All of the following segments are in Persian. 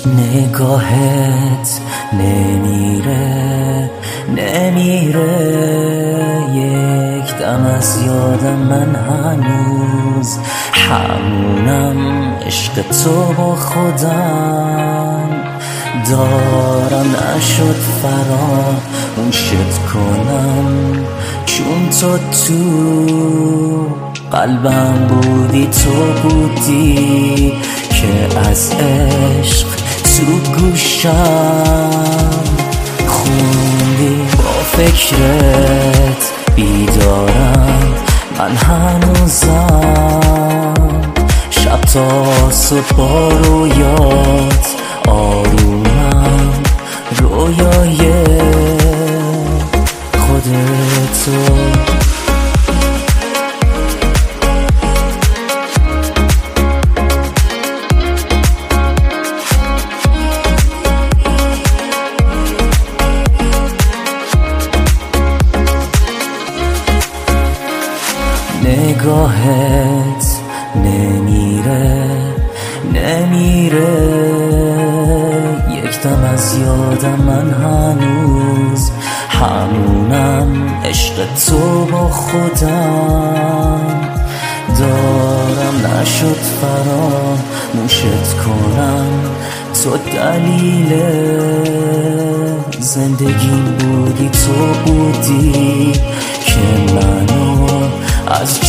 نگاهت نمیره یک دم از یادم من هنوز همونم عشق تو با خودم دارم نشد فراموشت کنم چون تو قلبم بودی تو بودی که از عشق تو گوشم خوندی با فکرت بیدارم من هنوزم شب تا صبح با رویات آرومم رویای خودتو نگاهت نمیره یک دم از یادم من هنوز همونم عشق تو با خودم دارم نشد فراموشت کنم تو دلیل زندگیم بودی تو بودی که منو از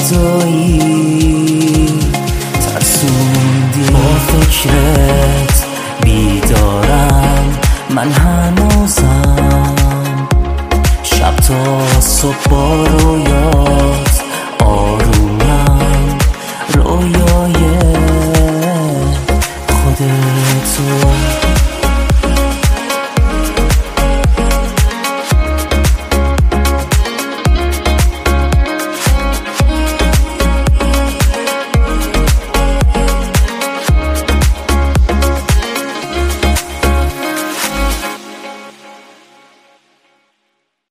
جدایی ترسوندی با فکرت بیدارم من هنوزم شب تا صبح با رویا